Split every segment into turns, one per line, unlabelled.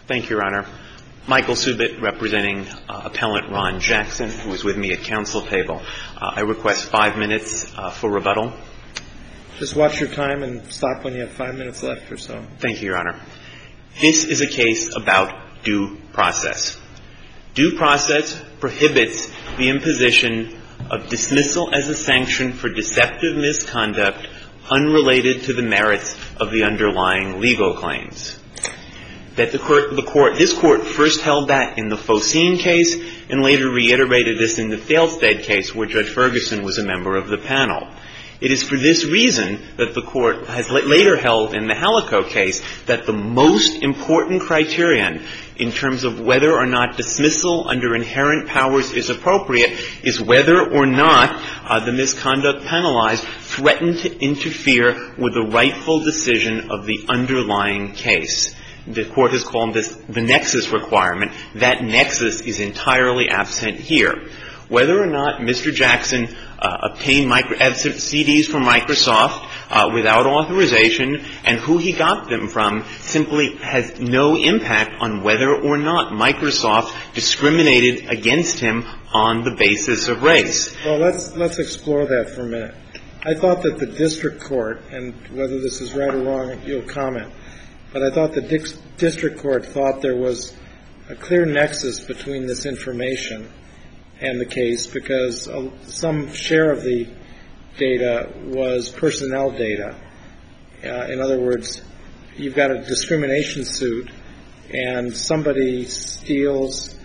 Thank you, Your Honor. Michael Subit, representing Appellant Ron Jackson, who is with me at counsel table. I request 5 minutes for rebuttal.
Just watch your time and stop when you have 5 minutes left or so.
Thank you, Your Honor. This is a case about due process. Due process prohibits the imposition of dismissal as a sanction for deceptive misconduct unrelated to the merits of the underlying legal claims. That this court first held that in the Faucine case and later reiterated this in the Thalestead case, where Judge Ferguson was a member of the panel. It is for this reason that the court has later held in the Halico case that the most important criterion in terms of whether or not dismissal under inherent powers is appropriate is whether or not the misconduct penalized threatened to interfere with the rightful decision of the underlying case. The court has called this the nexus requirement. That nexus is entirely absent here. Whether or not Mr. Jackson obtained CDs from Microsoft without authorization and who he got them from simply has no impact on whether or not Microsoft discriminated against him on the basis of race.
Well, let's explore that for a minute. I thought that the district court, and whether this is right or wrong, you'll comment, but I thought the district court thought there was a clear nexus between this information and the case because some share of the data was personnel data. In other words, you've got a discrimination suit and somebody steals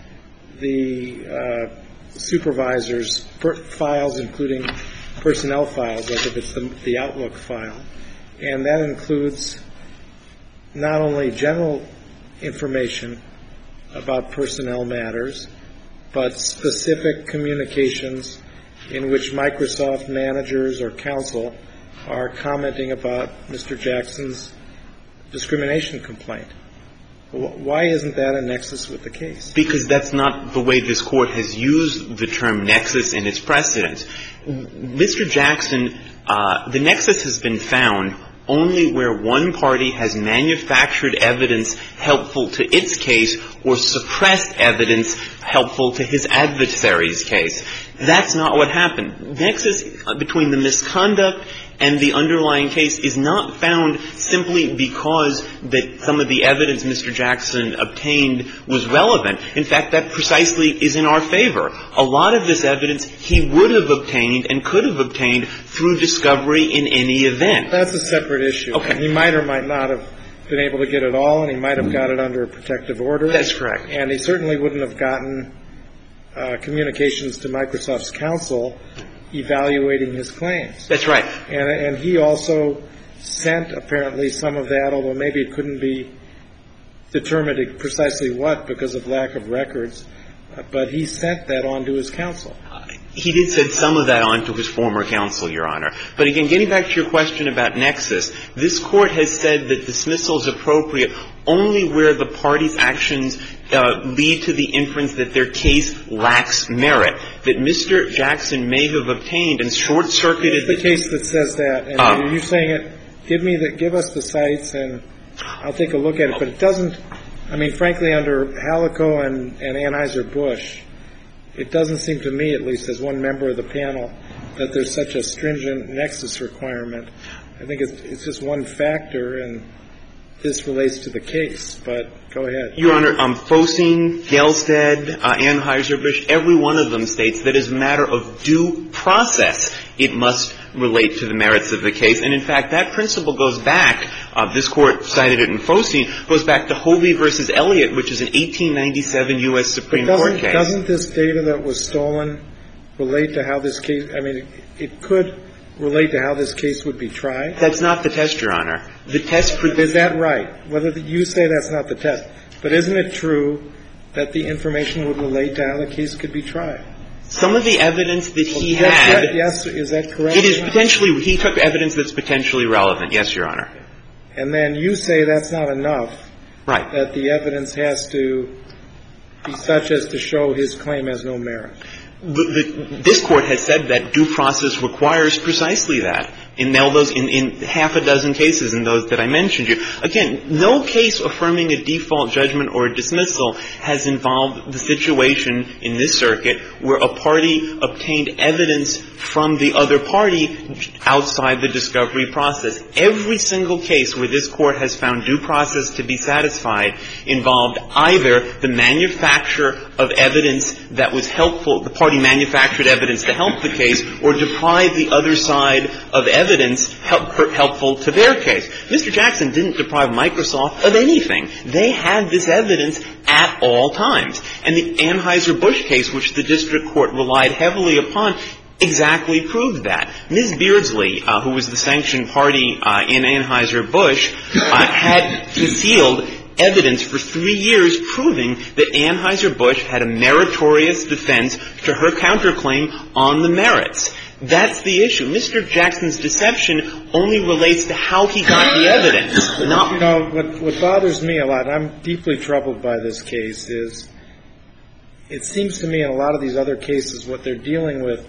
the supervisor's files, including personnel files, like if it's the Outlook file. And that includes not only general information about personnel matters, but specific communications in which Microsoft managers or counsel are commenting about Mr. Jackson's discrimination complaint. Why isn't that a nexus with the case?
Because that's not the way this court has used the term nexus in its precedents. Mr. Jackson, the nexus has been found only where one party has manufactured evidence helpful to its case or suppressed evidence helpful to his adversary's case. That's not what happened. Nexus between the misconduct and the underlying case is not found simply because that some of the evidence Mr. Jackson obtained was relevant. In fact, that precisely is in our favor. A lot of this evidence he would have obtained and could have obtained through discovery in any event.
That's a separate issue.
Okay.
He might or might not have been able to get it all, and he might have got it under a protective order.
That's correct.
And he certainly wouldn't have gotten communications to Microsoft's counsel evaluating his claims.
That's right.
And he also sent apparently some of that, although maybe it couldn't be determined precisely what because of lack of records, but he sent that on to his counsel.
He did send some of that on to his former counsel, Your Honor. But again, getting back to your question about nexus, this Court has said that dismissal is appropriate only where the party's actions lead to the inference that their case lacks merit, that Mr. Jackson may have obtained and short-circuited
the case that says that. And are you saying it? Give us the cites, and I'll take a look at it. But it doesn't. I mean, frankly, under Halico and Anheuser-Busch, it doesn't seem to me, at least as one member of the panel, that there's such a stringent nexus requirement. I think it's just one factor, and this relates to the case. But go ahead.
Your Honor, Faucine, Gelstead, Anheuser-Busch, every one of them states that as a matter of due process, it must relate to the merits of the case. And in fact, that principle goes back, this Court cited it in Faucine, goes back to Hovey v. Elliott, which is an 1897 U.S. Supreme Court case.
Doesn't this data that was stolen relate to how this case, I mean, it could relate to how this case would be tried?
That's not the test, Your Honor. The test for
Is that right? Whether you say that's not the test. But isn't it true that the information would relate to how the case could be tried?
Some of the evidence that he had.
Yes, is that correct?
It is potentially, he took evidence that's potentially relevant. Yes, Your Honor.
And then you say that's not enough.
Right.
That the evidence has to be such as to show his claim has no merit.
This Court has said that due process requires precisely that. in half a dozen cases in those that I mentioned you. Again, no case affirming a default judgment or a dismissal has involved the situation in this circuit where a party obtained evidence from the other party outside the discovery process. Every single case where this Court has found due process to be satisfied involved either the manufacture of evidence that was helpful, the party manufactured evidence to help the case, or deprived the other side of evidence helpful to their case. Mr. Jackson didn't deprive Microsoft of anything. They had this evidence at all times. And the Anheuser-Busch case, which the district court relied heavily upon, exactly proved that. Ms. Beardsley, who was the sanctioned party in Anheuser-Busch, had concealed evidence for 3 years proving that Anheuser-Busch had a meritorious defense to her counterclaim on the merits. That's the issue. Mr. Jackson's deception only relates to how he got the evidence.
What bothers me a lot, I'm deeply troubled by this case, is it seems to me in a lot of these other cases what they're dealing with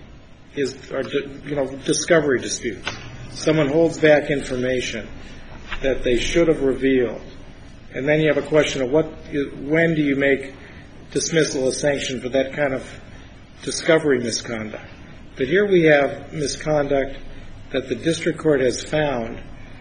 are discovery disputes. Someone holds back information that they should have revealed, and then you have a question of when do you make dismissal as sanction for that kind of discovery misconduct? But here we have misconduct that the district court has found,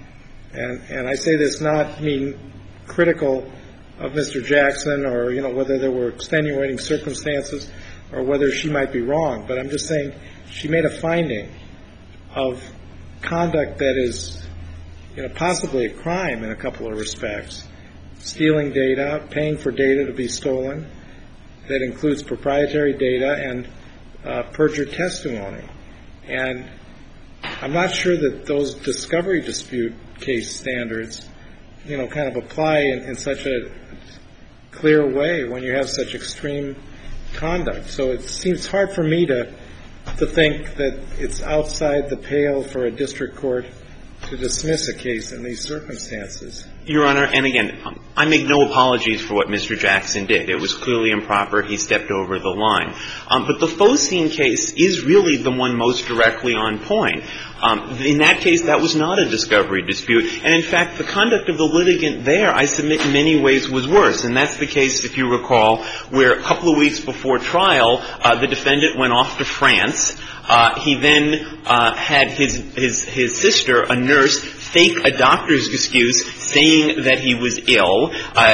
and I say this not being critical of Mr. Jackson or, whether there were extenuating circumstances or whether she might be wrong, but I'm just saying she made a finding of conduct that is, possibly a crime in a couple of respects. Stealing data, paying for data to be stolen, that includes proprietary data and perjured testimony. And I'm not sure that those discovery dispute case standards, kind of apply in such a clear way when you have such extreme conduct. So it seems hard for me to think that it's outside the pale for a district court to dismiss a case in these circumstances.
Your Honor, and again, I make no apologies for what Mr. Jackson did. It was clearly improper. He stepped over the line. But the Phosine case is really the one most directly on point. In that case, that was not a discovery dispute. And in fact, the conduct of the litigant there, I submit in many ways, was worse. And that's the case, if you recall, where a couple of weeks before trial, the defendant went off to France. He then had his sister, a nurse, fake a doctor's excuse saying that he was ill.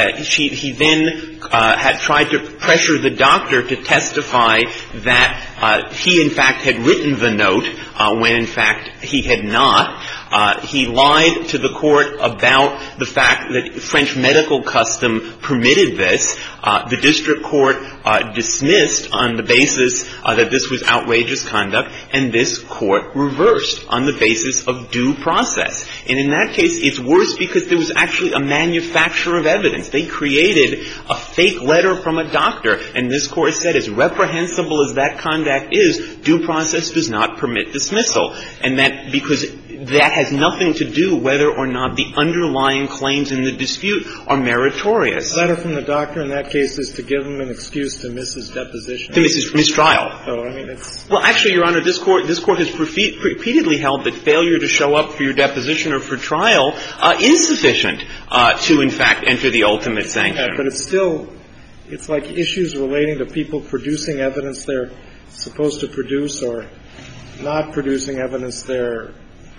He then had tried to pressure the doctor to testify that he, in fact, had written the note when, in fact, he had not. He lied to the court about the fact that French medical custom permitted this. The district court dismissed on the basis that this was outrageous conduct, and this court reversed on the basis of due process. And in that case, it's worse because there was actually a manufacture of evidence. They created a fake letter from a doctor, and this court said, as reprehensible as that conduct is, due process does not permit dismissal. And that because that has nothing to do whether or not the underlying claims in the dispute are meritorious.
The letter from the doctor in that case is to give him an excuse to miss his deposition.
To miss his mistrial.
So, I mean, it's...
Well, actually, Your Honor, this court has repeatedly held that failure to show up for your deposition or for trial is sufficient to, in fact, enter the ultimate sanction.
Yeah, but it's still, it's like issues relating to people producing evidence they're supposed to produce or not producing evidence they're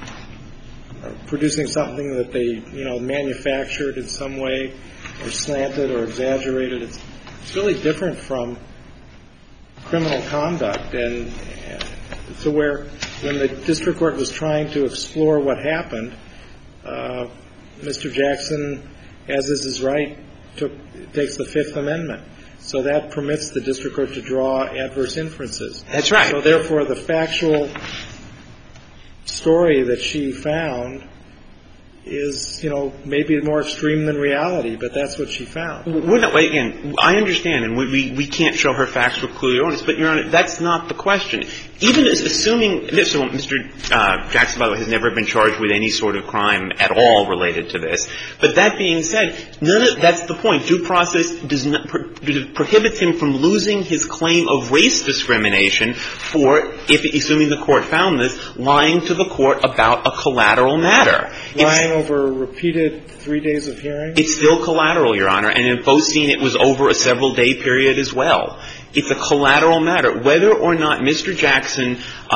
producing something that they, manufactured in some way or slanted or exaggerated. It's really different from criminal conduct. And so when the district court was trying to explore what happened, Mr. Jackson, as is his right, takes the Fifth Amendment. So that permits the district court to draw adverse inferences.
That's right.
So therefore, the factual story that she found is, maybe more extreme than reality, but that's what she found.
Again, I understand, and we can't show her facts were clearly erroneous, but, Your Honor, that's not the question. Even assuming this, Mr. Jackson, by the way, has never been charged with any sort of crime at all related to this. But that being said, that's the point. Due process prohibits him from losing his claim of race discrimination for, assuming the court found this, lying to the court about a collateral matter.
Lying over repeated 3 days of hearing?
It's still collateral, Your Honor, and in Bosine it was over a several-day period as well. It's a collateral matter. Whether or not Mr. Jackson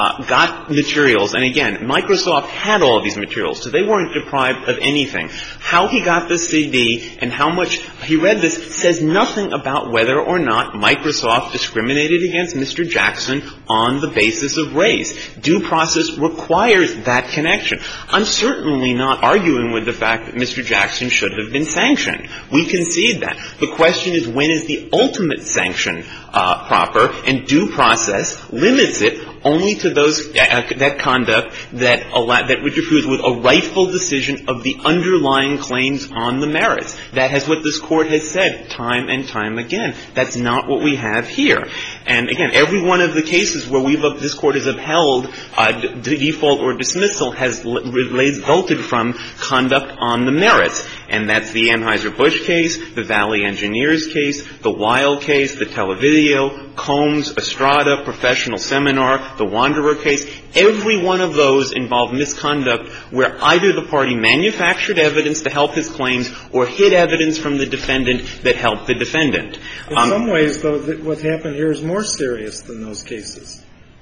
got materials, and again, Microsoft had all of these materials, so they weren't deprived of anything. How he got the CD and how much he read this says nothing about whether or not Microsoft discriminated against Mr. Jackson on the basis of race. Due process requires that connection. I'm certainly not arguing with the fact that Mr. Jackson should have been sanctioned. We concede that. The question is, when is the ultimate sanction proper, and due process limits it only to those that conduct that interferes with a rightful decision of the underlying claims on the merits. That is what this Court has said time and time again. That's not what we have here. And again, every one of the cases where this Court has upheld default or dismissal has resulted from conduct on the merits. And that's the Anheuser-Busch case, the Valley Engineers case, the Weil case, the Televideo, Combs, Estrada, Professional Seminar, the Wanderer case. Every one of those involved misconduct where either the party manufactured evidence to help his claims or hid evidence from the defendant that helped the defendant.
In some ways, though, what happened here is more serious than those cases.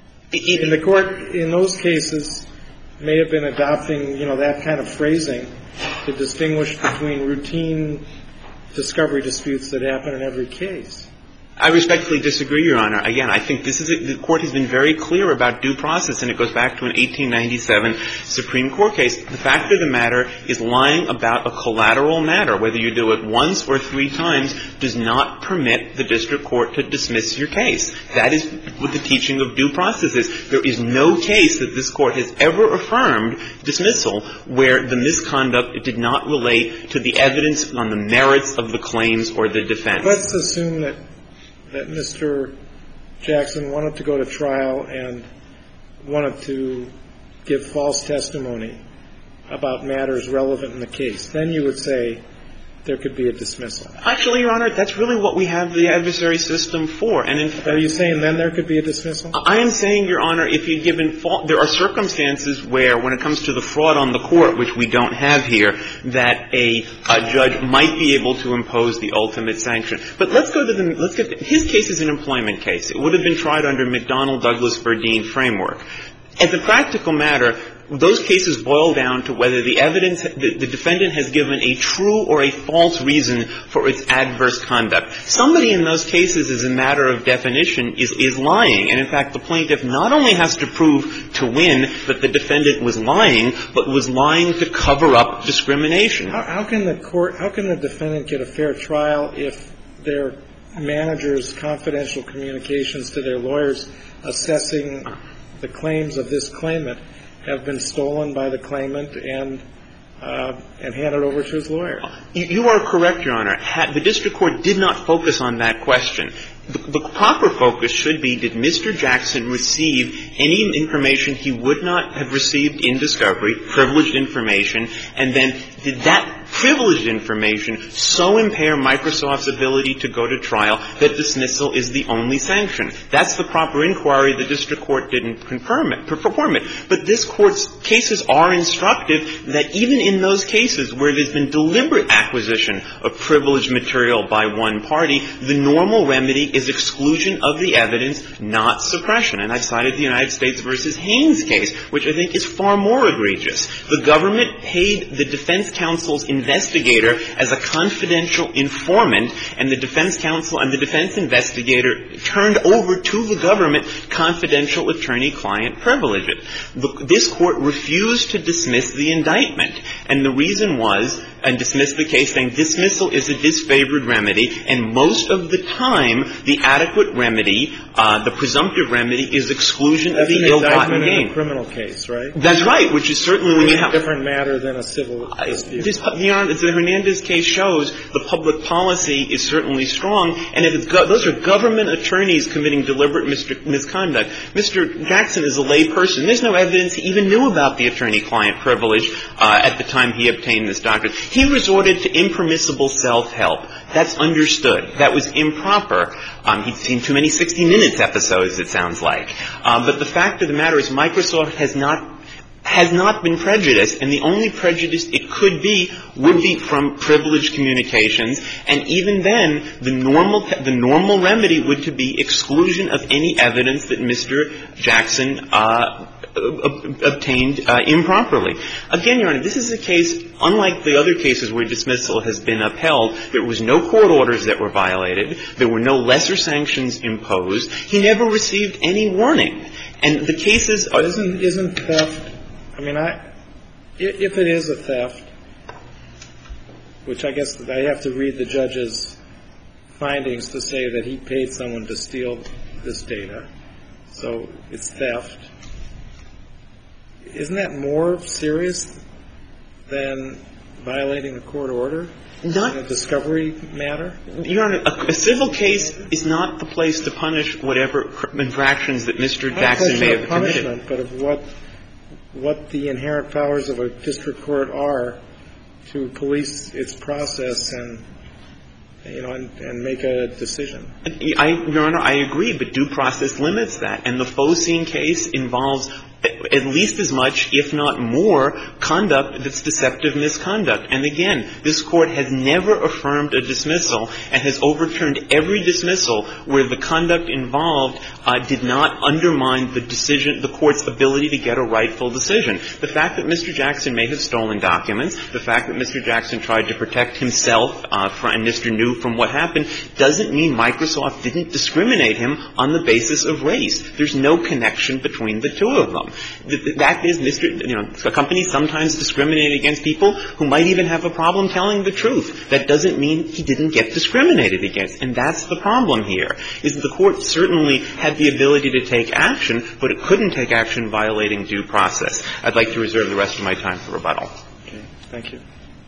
In the Court, in those cases, may have been adopting, that kind of phrasing to distinguish between routine discovery disputes that happen in every case.
I respectfully disagree, Your Honor. Again, I think the Court has been very clear about due process, and it goes back to an 1897 Supreme Court case. The fact of the matter is lying about a collateral matter, whether you do it once or 3 times, does not permit the district court to dismiss your case. That is what the teaching of due process is. There is no case that this Court has ever affirmed dismissal where the misconduct did not relate to the evidence on the merits of the claims or the defense.
Let's assume that Mr. Jackson wanted to go to trial and wanted to give false testimony about matters relevant in the case. Then you would say there could be a dismissal.
Actually, Your Honor, that's really what we have the adversary system for. And in fact,
are you saying then there could be a dismissal?
I am saying, Your Honor, if you're given there are circumstances where, when it comes to the fraud on the court, which we don't have here, that a judge might be able to impose the ultimate sanction. But let's get his case is an employment case. It would have been tried under McDonnell Douglas Verdeen framework. As a practical matter, those cases boil down to whether the evidence, the defendant has given a true or a false reason for its adverse conduct. Somebody in those cases, as a matter of definition, is lying. And in fact, the plaintiff not only has to prove to win that the defendant was lying, but was lying to cover up discrimination.
How can the defendant get a fair trial if their manager's confidential communications to their lawyers assessing the claims of this claimant have been stolen by the claimant and handed over to his lawyer?
You are correct, Your Honor. The district court did not focus on that question. The proper focus should be, did Mr. Jackson receive any information he would not have received in discovery, privileged information, and then did that privileged information so impair Microsoft's ability to go to trial that dismissal is the only sanction? That's the proper inquiry. The district court didn't perform it. But this Court's cases are instructive that even in those cases where there's been deliberate acquisition of privileged material by one party, the normal remedy is exclusion of the evidence, not suppression. And I've cited the United States versus Haynes case, which I think is far more egregious. The government paid the defense counsel's investigator as a confidential informant, and the defense counsel and the defense investigator turned over to the government confidential attorney-client privileges. This Court refused to dismiss the indictment, and the reason was and dismissed the case, saying dismissal is a disfavored remedy, and most of the time the adequate remedy, the presumptive remedy, is exclusion of the ill-gotten gain.
That's an indictment in a criminal case, right?
That's right, which is certainly when you have...
a different matter than a civil dispute.
Your Honor, the Hernandez case shows the public policy is certainly strong, and if it's those are government attorneys committing deliberate misconduct. Mr. Jackson is a lay person. There's no evidence he even knew about the attorney-client privilege at the time he obtained this doctorate. He resorted to impermissible self-help. That's understood. That was improper. He'd seen too many 60 Minutes episodes, it sounds like. But the fact of the matter is Microsoft has not been prejudiced, and the only prejudice it could be would be from privileged communications, and even then, the normal remedy would to be exclusion of any evidence that Mr. Jackson obtained improperly. Again, Your Honor, this is a case, unlike the other cases where dismissal has been upheld, there was no court orders that were violated, there were no lesser sanctions imposed, he never received any warning. And the cases are...
Isn't theft... I mean, if it is a theft, which I guess I have to read the judge's findings to say that he paid someone to steal this data, so it's theft, isn't that more serious than violating a court order?
Not
in a discovery matter?
Your Honor, a civil case is not the place to punish whatever infractions that Mr. Jackson may have committed.
Not a punishment, but of what the inherent powers of a district court are to police its process and make a decision.
Your Honor, I agree, but due process limits that. And the Focine case involves at least as much, if not more, conduct that's deceptive misconduct. And again, this Court has never affirmed a dismissal and has overturned every dismissal where the conduct involved did not undermine the Court's ability to get a rightful decision. The fact that Mr. Jackson may have stolen documents, the fact that Mr. Jackson tried to protect himself and Mr. New from what happened, doesn't mean Microsoft didn't discriminate him on the basis of race. There's no connection between the two of them. That is, a company sometimes discriminate against people who might even have a problem telling the truth. That doesn't mean he didn't get discriminated against. And that's the problem here, is that the Court certainly had the ability to take action, but it couldn't take action violating due process. I'd like to reserve the rest of my time for rebuttal.
Okay. Thank you.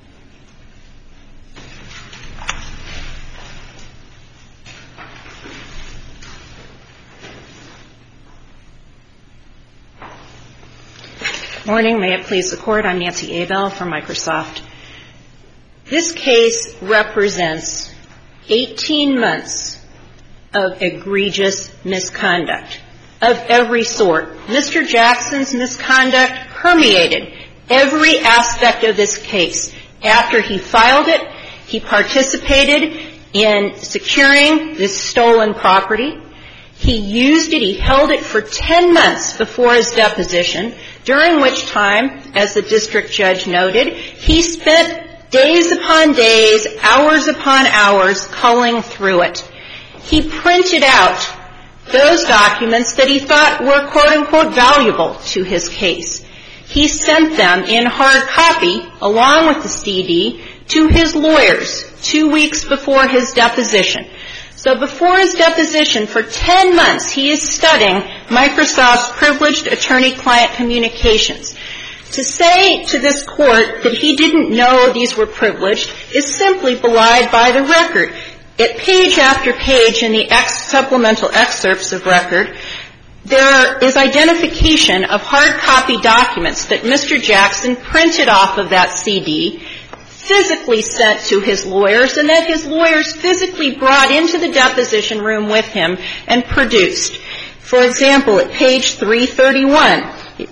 Morning. May it please the Court. I'm Nancy Abel from Microsoft. This case represents 18 months of egregious misconduct of every sort. Mr. Jackson's misconduct permeated every aspect of this case. After he filed it, he participated in securing this stolen property. He used it, he held it for 10 months before his deposition, during which time, as the district judge noted, he spent days upon days, hours upon hours, culling through it. He printed out those documents that he thought were, quote, unquote, valuable to his case. He sent them in hard copy, along with the CD, to his lawyers 2 weeks before his deposition. So before his deposition, for 10 months, he is studying Microsoft's privileged attorney-client communications. To say to this Court that he didn't know these were privileged is simply belied by the record. At page after page in the supplemental excerpts of record, there is identification of hard copy documents that Mr. Jackson printed off of that CD, physically sent to his lawyers, and that his lawyers physically brought into the deposition room with him and produced. For example, at page 331,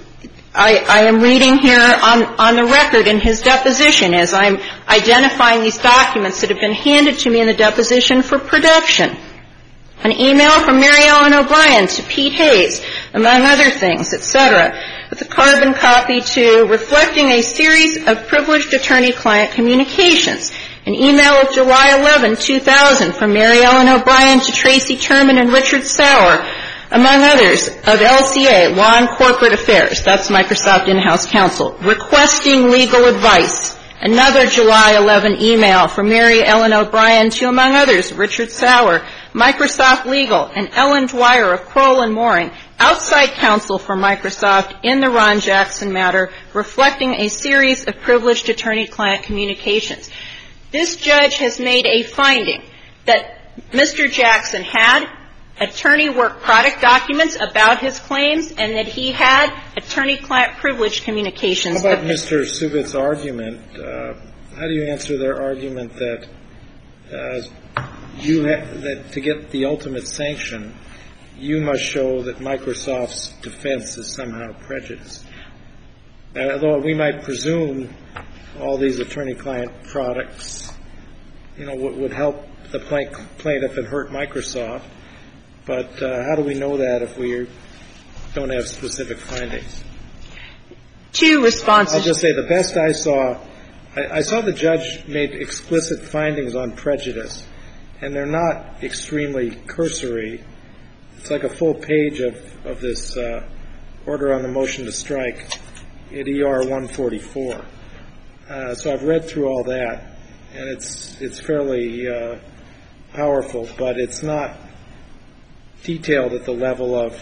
I am reading here on the record in his deposition as I'm identifying these documents that have been handed to me in the deposition for production. An email from Mary Ellen O'Brien to Pete Hayes, among other things, etc., with a carbon copy to reflecting a series of privileged attorney-client communications. An email of July 11, 2000 from Mary Ellen O'Brien to Tracy Terman and Richard Sauer, among others, of LCA, Law and Corporate Affairs, that's Microsoft in-house counsel, requesting legal advice Another July 11 email from Mary Ellen O'Brien to, among others, Richard Sauer, Microsoft Legal, and Ellen Dwyer of Kroll & Mooring, outside counsel for Microsoft in the Ron Jackson matter, reflecting a series of privileged attorney-client communications. This judge has made a finding that Mr. Jackson had attorney work product documents about his claims and that he had attorney-client privilege communications.
How about Mr. Subitz's argument? How do you answer their argument that that to get the ultimate sanction, you must show that Microsoft's defense is somehow prejudiced? Although we might presume all these attorney-client products, would help the plaintiff and hurt Microsoft. But how do we know that if we don't have specific findings?
Two responses.
I'll just say the best I saw the judge made explicit findings on prejudice, and they're not extremely cursory. It's like a full page of this order on the motion to strike at ER 144. So I've read through all that, and it's fairly powerful, but it's not detailed at the level of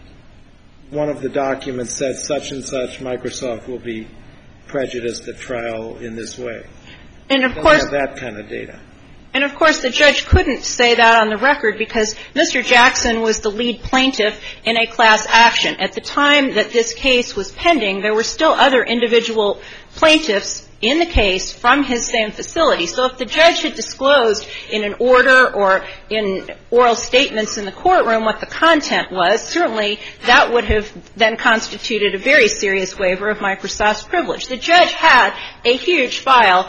one of the documents said such and such, Microsoft will be prejudiced at trial in this way.
And of course,
have that kind of data.
And of course, the judge couldn't say that on the record because Mr. Jackson was the lead plaintiff in a class action. At the time that this case was pending, there were still other individual plaintiffs in the case from his same facility. So if the judge had disclosed in an order or in oral statements in the courtroom what the content was, certainly that would have then constituted a very serious waiver of Microsoft's privilege. The judge had a huge file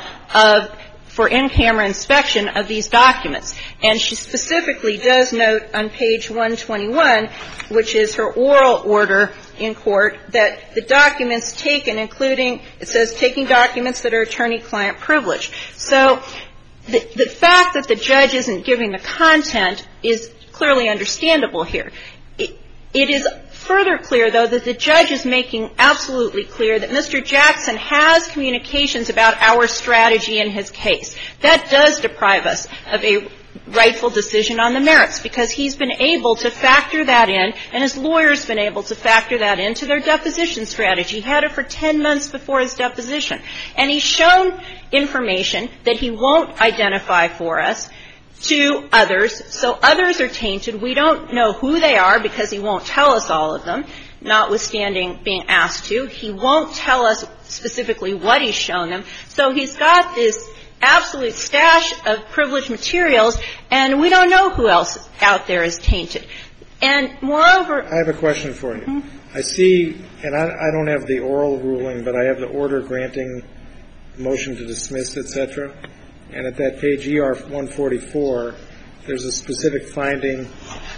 for in-camera inspection of these documents. And she specifically does note on page 121, which is her oral order in court, that the documents taken, including, it says, taking documents that are attorney-client privileged. So the fact that the judge isn't giving the content is clearly understandable here. It is further clear, though, that the judge is making absolutely clear that Mr. Jackson has communications about our strategy in his case. That does deprive us of a rightful decision on the merits because he's been able to factor that in and his lawyer's been able to factor that into their deposition strategy. He had it for 10 months before his deposition. And he's shown information that he won't identify for us to others. So others are tainted. We don't know who they are because he won't tell us all of them, notwithstanding being asked to. He won't tell us specifically what he's shown them. So he's got this absolute stash of privileged materials, and we don't know who else out there is tainted. And moreover,
I have a question for you. Mm-hmm. I see, and I don't have the oral ruling, but I have the order granting motion to dismiss, et cetera. And at that page, ER 144, there's a specific finding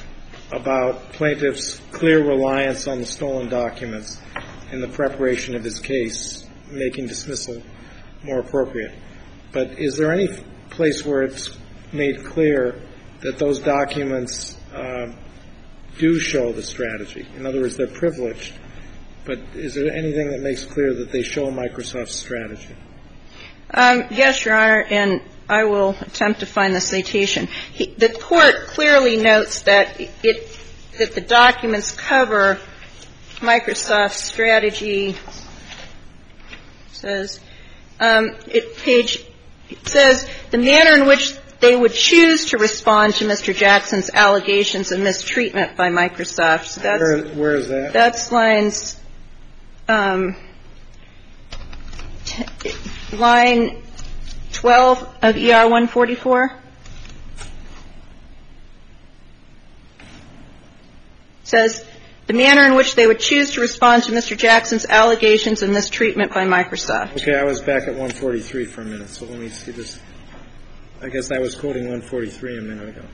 about plaintiff's clear reliance on the stolen documents in the preparation of his case, making dismissal more appropriate. But is there any place where it's made clear that those documents do show the strategy? In other words, they're privileged. But is there anything that makes clear that they show Microsoft's strategy?
Yes, Your Honor, and I will attempt to find the citation. The court clearly notes that that the documents cover Microsoft's strategy. It says the manner in which they would choose to respond to Mr. Jackson's allegations of mistreatment by Microsoft. So that's,
where is that?
That's lines line 12 of ER 144. Says the manner in which they would choose to respond to Mr. Jackson's allegations of mistreatment by Microsoft.
Okay, I was back at 143 for a minute, so let me see this. I guess I was quoting 143 a minute ago.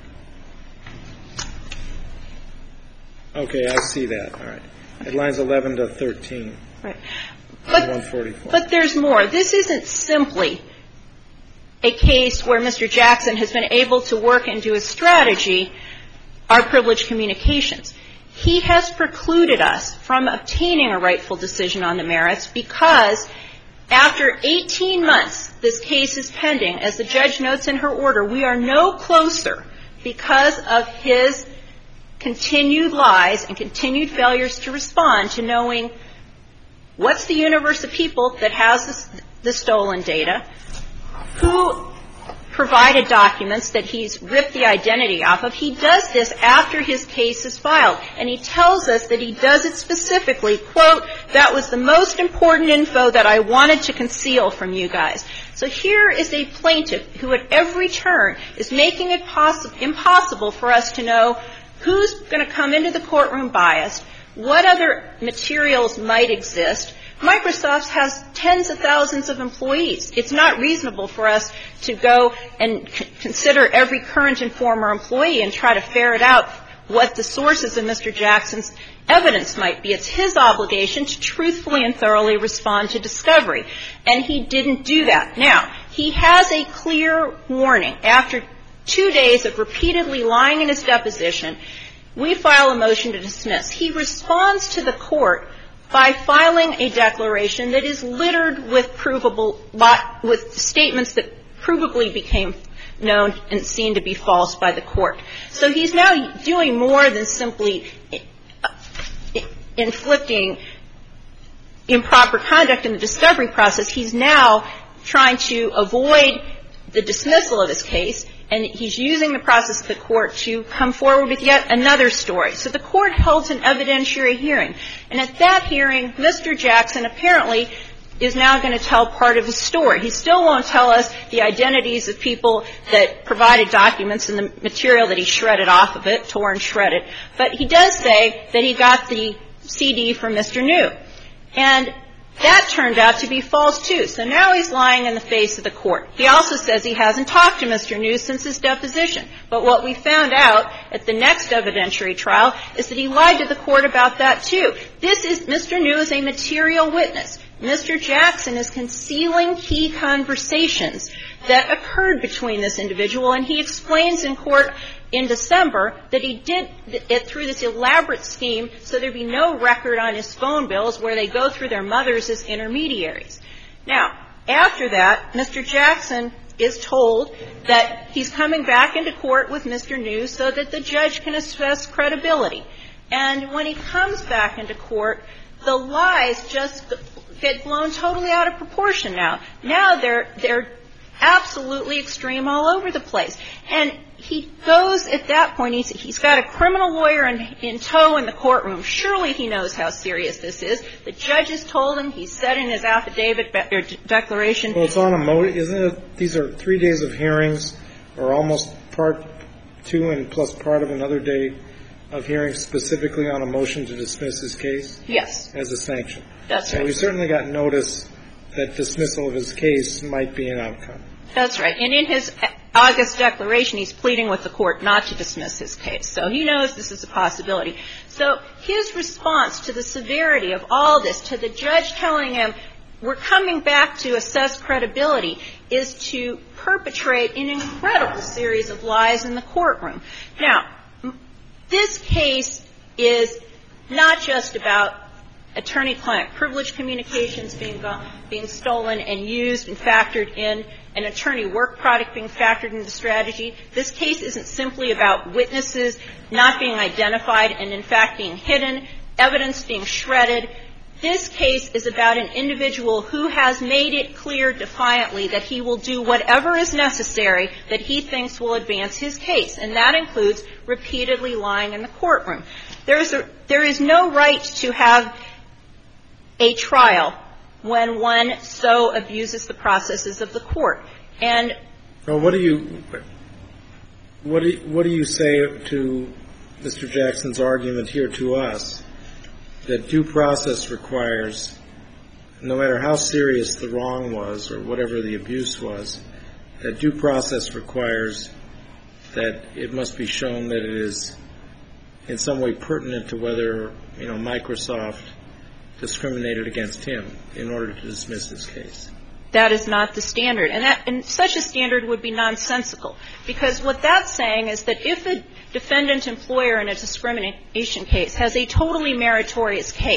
Okay, I see that. All right. At lines 11 to 13.
Right.
144.
But there's more. This isn't simply a case where Mr. Jackson has been able to work into his strategy our privileged communications. He has precluded us from obtaining a rightful decision on the merits because After 18 months, this case is pending. As the judge notes in her order, we are no closer because of his continued lies and continued failures to respond to knowing what's the universe of people that has the stolen data, who provided documents that he's ripped the identity off of. He does this after his case is filed, and he tells us that he does it specifically, quote, that was the most important info that I wanted to conceal from you guys. So here is a plaintiff who at every turn is making it impossible for us to know who's going to come into the courtroom biased, what other materials might exist. Microsoft has tens of thousands of employees. It's not reasonable for us to go and consider every current and former employee and try to ferret out what the sources of Mr. Jackson's evidence might be. It's his obligation to truthfully and thoroughly respond to discovery. And he didn't do that. Now, he has a clear warning. After 2 days of repeatedly lying in his deposition, we file a motion to dismiss. He responds to the court by filing a declaration that is littered with with statements that provably became known and seen to be false by the court. So he's now doing more than simply inflicting improper conduct in the discovery process. He's now trying to avoid the dismissal of his case, and he's using the process of the court to come forward with yet another story. So the court held an evidentiary hearing. And at that hearing, Mr. Jackson apparently is now going to tell part of his story. He still won't tell us the identities of people that provided documents and the material that he shredded off of it, tore and shredded. But he does say that he got the CD from Mr. New. And that turned out to be false, too. So now he's lying in the face of the court. He also says he hasn't talked to Mr. New since his deposition. But what we found out at the next evidentiary trial is that he lied to the court about that, too. Mr. New is a material witness. Mr. Jackson is concealing key conversations that occurred between this individual, and he explains in court in December that he did it through this elaborate scheme so there'd be no record on his phone bills where they go through their mothers as intermediaries. Now, after that, Mr. Jackson is told that he's coming back into court with Mr. New so that the judge can assess credibility. And when he comes back into court, the lies just get blown totally out of proportion now. Now they're absolutely extreme all over the place. And he goes at that point, he's got a criminal lawyer in tow in the courtroom. Surely he knows how serious this is. The judge has told him. He said in his affidavit or declaration.
Well, it's on a motion, isn't it? These are 3 days of hearings, or almost part 2 and plus part of another day of hearings specifically on a motion to dismiss his case?
Yes.
As a sanction.
That's right.
So we certainly got notice that dismissal of his case might be an outcome.
That's right. And in his August declaration, he's pleading with the court not to dismiss his case. So he knows this is a possibility. So his response to the severity of all this, to the judge telling him, we're coming back to assess credibility, is to perpetrate an incredible series of lies in the courtroom. Now, this case is not just about attorney-client privilege communications being stolen and used and factored in, an attorney work product being factored into strategy. This case isn't simply about witnesses not being identified and, in fact, being hidden, evidence being shredded. This case is about an individual who has made it clear defiantly that he will do whatever is necessary that he thinks will advance his case, and that includes repeatedly lying in the courtroom. There is no right to have a trial when one so abuses the processes of the court. And
well, what do you say to Mr. Jackson's argument here to us that due process requires, no matter how serious the wrong was or whatever the abuse was, that due process requires that it must be shown that it is in some way pertinent to whether, Microsoft discriminated against him in order to dismiss his case?
That is not the standard. And such a standard would be nonsensical, because what that's saying is that if a defendant employer in a discrimination case has a totally meritorious case,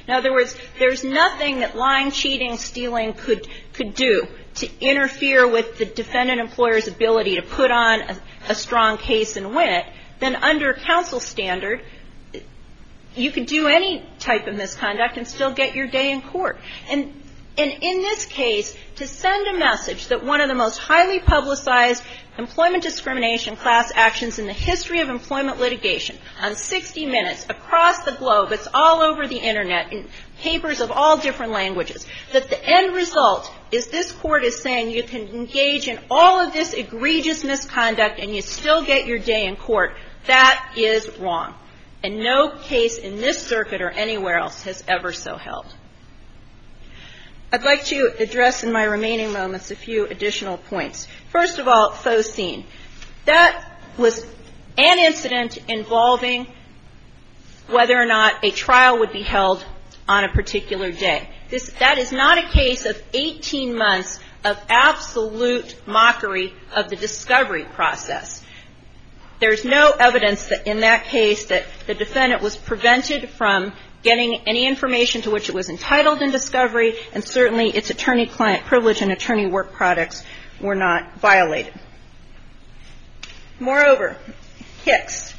In other words, there's nothing that lying, cheating, stealing could do to interfere with the defendant employer's ability to put on a strong case and win it. Then under counsel standard, you could do any type of misconduct and still get your day in court. And in this case, to send a message that one of the most highly publicized employment discrimination class actions in the history of employment litigation on 60 Minutes across the globe, it's all over the Internet in papers of all different languages, that the end result is this court is saying you can engage in all of this egregious misconduct and you still get your day in court, that is wrong. And no case in this circuit or anywhere else has ever so held. I'd like to address in my remaining moments a few additional points. First of all, Faucine. That was an incident involving whether or not a trial would be held on a particular day. That is not a case of 18 months of absolute mockery of the discovery process. There's no evidence that in that case that the defendant was prevented from getting any information to which it was entitled in discovery, and certainly its attorney-client privilege and attorney work products were not violated. Moreover, Hicks.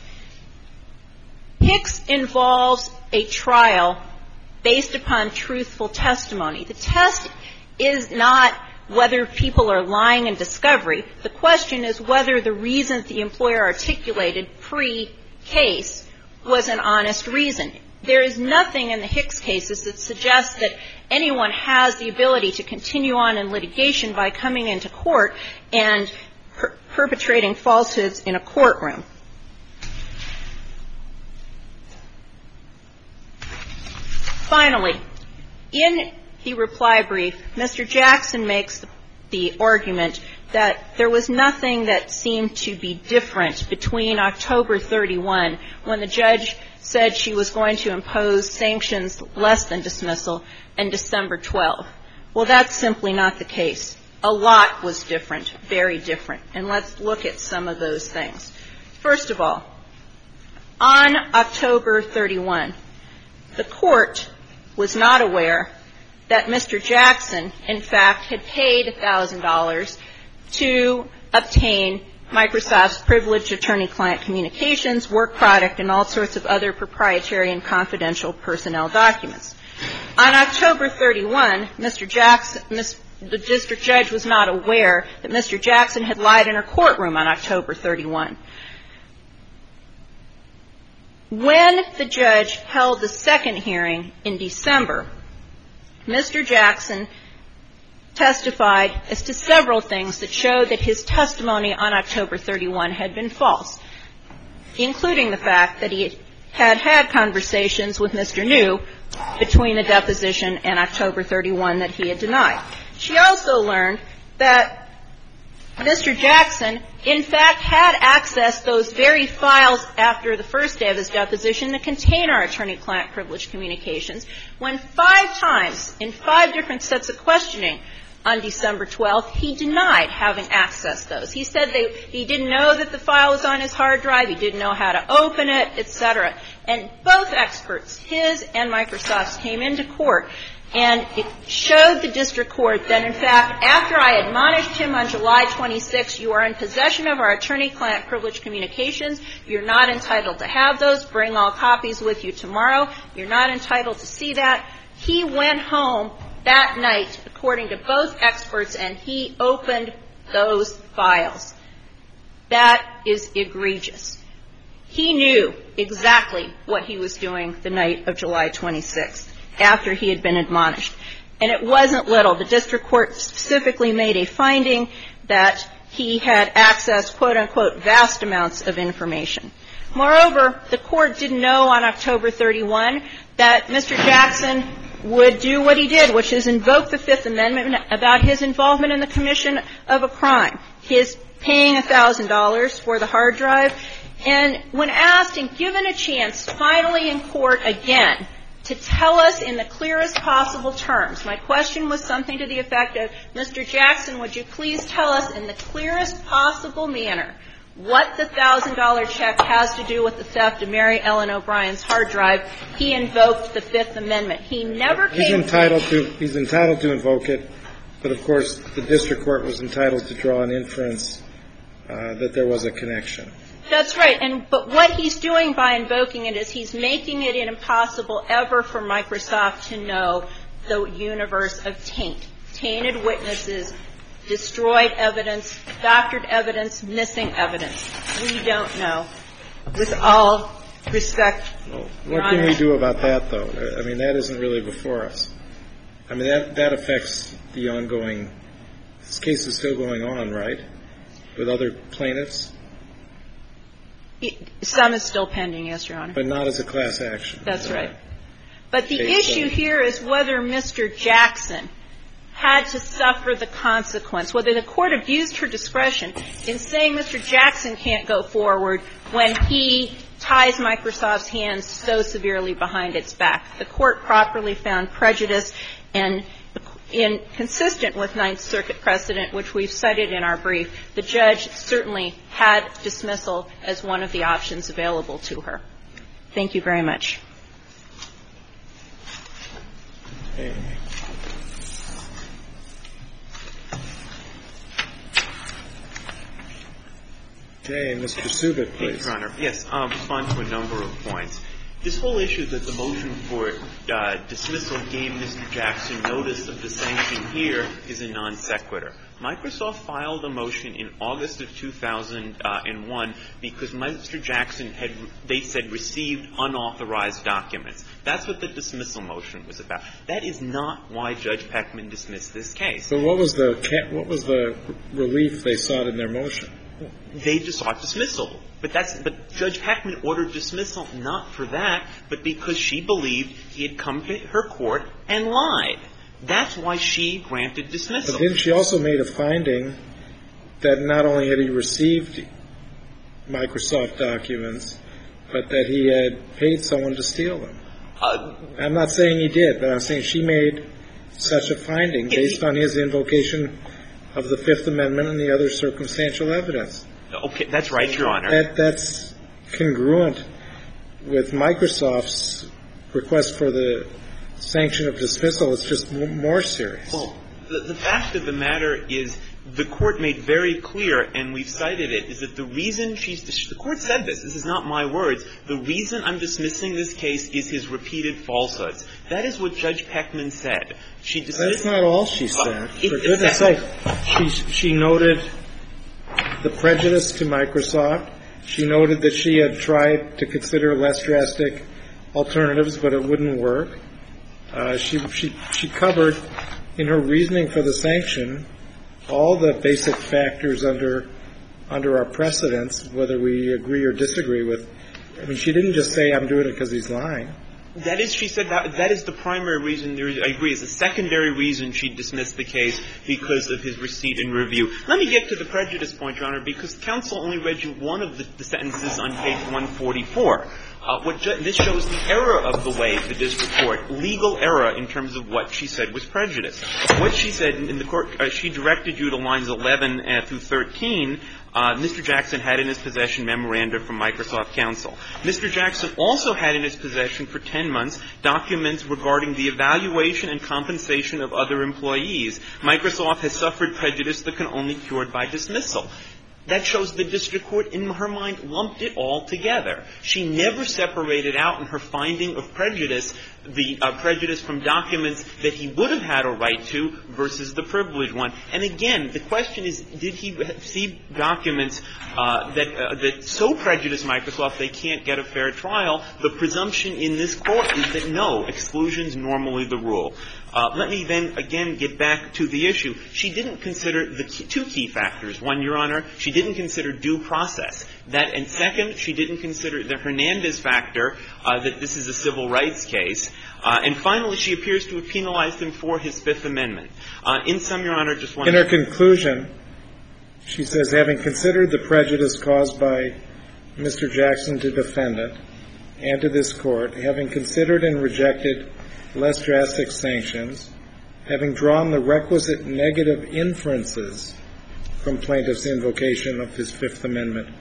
Hicks involves a trial based upon truthful testimony. The test is not whether people are lying in discovery. The question is whether the reason the employer articulated pre-case was an honest reason. There is nothing in the Hicks cases that suggests that anyone has the ability to continue on in litigation by coming into court and perpetrating falsehoods in a courtroom. Finally, in the reply brief, Mr. Jackson makes the argument that there was nothing that seemed to be different between October 31, when the judge said she was going to impose sanctions less than dismissal, and December 12. Well, that's simply not the case. A lot was different, very different. And let's look at some of those things. First of all, on October 31, the court was not aware that Mr. Jackson, in fact, had paid $1,000 to obtain Microsoft's privileged attorney-client communications, work product, and all sorts of other proprietary and confidential personnel documents. On October 31, Mr. Jackson, the district judge was not aware that Mr. Jackson had lied in her courtroom on October 31. When the judge held the second hearing in December, Mr. Jackson testified as to several things that showed that his testimony on October 31 had been false, including the fact that he had had conversations with Mr. New between the deposition and October 31 that he had denied. She also learned that Mr. Jackson, in fact, had accessed those very files after the first day of his deposition that contain our attorney-client privilege communications, when 5 times in 5 different sets of questioning on December 12th, he denied having accessed those. He said he didn't know that the file was on his hard drive, he didn't know how to open it, etc. And both experts, his and Microsoft's, came into court, and it showed the district court that, in fact, after I admonished him on July 26, you are in possession of our attorney-client privilege communications, you're not entitled to have those, bring all copies with you tomorrow, you're not entitled to see that. He went home that night, according to both experts, and he opened those files. That is egregious. He knew exactly what he was doing the night of July 26th, after he had been admonished. And it wasn't little. The district court specifically made a finding that he had accessed, quote, unquote, vast amounts of information. Moreover, the court didn't know on October 31 that Mr. Jackson would do what he did, which is invoke the Fifth Amendment about his involvement in the commission of a crime, his paying $1,000 for the hard drive. And when asked and given a chance, finally in court again, to tell us in the clearest possible terms, my question was something to the effect of, Mr. Jackson, would you please tell us in the clearest possible manner what the $1,000 check has to do with the theft of Mary Ellen O'Brien's hard drive, he invoked the Fifth Amendment. He never came
He's entitled to invoke it, but of course the district court was entitled to draw an inference that there was a connection.
That's right. But what he's doing by invoking it is he's making it impossible ever for Microsoft to know the universe of tainted witnesses, destroyed evidence, doctored evidence, missing evidence. We don't know. With all respect,
Well, what can we do about that, though? I mean, that isn't really before us. I mean, that affects the ongoing – this case is still going on, right, with other plaintiffs?
Some is still pending, yes, Your Honor.
But not as a class action.
That's right. But the issue here is whether Mr. Jackson had to suffer the consequence, whether the court abused her discretion in saying Mr. Jackson can't go forward when he ties Microsoft's hands so severely behind its back. The court properly found prejudice, and consistent with Ninth Circuit precedent, which we've cited in our brief, the judge certainly had dismissal as one of the options available to her. Thank you very much.
Okay, Mr. Subit, please.
Your Honor. Yes, I'll respond to a number of points. This whole issue that the motion for dismissal gave Mr. Jackson notice of the sanction here is a non sequitur. Microsoft filed a motion in August of 2001 because Mr. Jackson had, they said, received unauthorized documents. That's what the dismissal motion was about. That is not why Judge Peckman dismissed this case.
So what was the relief they sought in their motion?
They just sought dismissal. But Judge Peckman ordered dismissal not for that, but because she believed he had come to her court and lied. That's why she granted dismissal.
But then she also made a finding that not only had he received Microsoft documents, but that he had paid someone to steal them. I'm not saying he did, but I'm saying she made such a finding based on his invocation of the Fifth Amendment and the other circumstantial evidence.
Okay, that's right, Your Honor.
That's congruent with Microsoft's request for the sanction of dismissal. It's just more serious.
Well, the fact of the matter is the Court made very clear, and we've cited it, is that the reason the Court said this is not my words, the reason I'm dismissing this case is his repeated falsehoods. That is what Judge Peckman said. She dismissed.
That's not all she said. For goodness sake, she noted the prejudice to Microsoft. She noted that she had tried to consider less drastic alternatives, but it wouldn't work. She covered in her reasoning for the sanction all the basic factors under our precedents, whether we agree or disagree with. I mean, she didn't just say I'm doing it because he's lying.
That is, she said that is the primary reason. I agree. It's a secondary reason she dismissed the case because of his receipt and review. Let me get to the prejudice point, Your Honor, because counsel only read you one of the sentences on page 144. This shows the error of the way the district court, legal error in terms of what she said was prejudice. What she said in the court, she directed you to lines 11 through 13. Mr. Jackson had in his possession memoranda from Microsoft counsel. Mr. Jackson also had in his possession for 10 months documents regarding the evaluation and compensation of other employees. Microsoft has suffered prejudice that can only be cured by dismissal. That shows the district court, in her mind, lumped it all together. She never separated out in her finding of prejudice the prejudice from documents that he would have had a right to versus the privileged one. And again, the question is, did he see documents that so prejudice Microsoft they can't get a fair trial? The presumption in this court is that no, exclusion's normally the rule. Let me then, again, get back to the issue. She didn't consider the two key factors. One, Your Honor, she didn't consider due process. And second, she didn't consider the Hernandez factor, that this is a civil rights case. And finally, she appears to have penalized him for his Fifth Amendment. In sum, Your Honor, just one.
In her conclusion, she says, having considered the prejudice caused by Mr. Jackson to defendant and to this court, having considered and rejected less drastic sanctions, having drawn the requisite negative inferences from plaintiff's invocation of his Fifth Amendment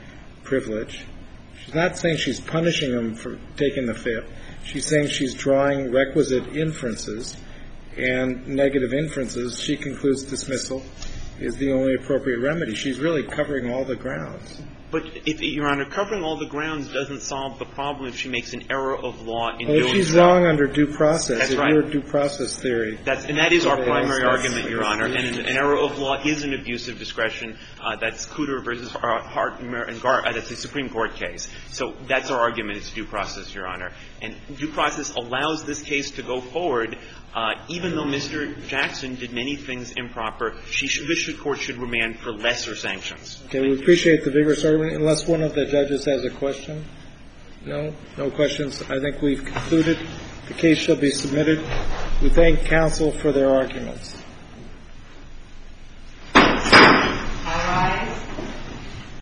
privilege. She's not saying she's punishing him for taking the Fifth. She's saying she's drawing requisite inferences and negative inferences. She concludes dismissal is the only appropriate remedy. She's really covering all the grounds.
But, Your Honor, covering all the grounds doesn't solve the problem if she makes an error of law in doing so.
If she's wrong under due process,
that's right.
Your due process theory.
And that is our primary argument, Your Honor. And an error of law is an abuse of discretion. That's Cooter versus Hart and Gar. That's a Supreme Court case. So that's our argument. It's due process, Your Honor. And due process allows this case to go forward. Even though Mr. Jackson did many things improper, this Court should remand for lesser sanctions.
Okay. We appreciate the vigorous argument. Unless one of the judges has a question. No? No questions? I think we've concluded. The case shall be submitted. We thank counsel for their arguments.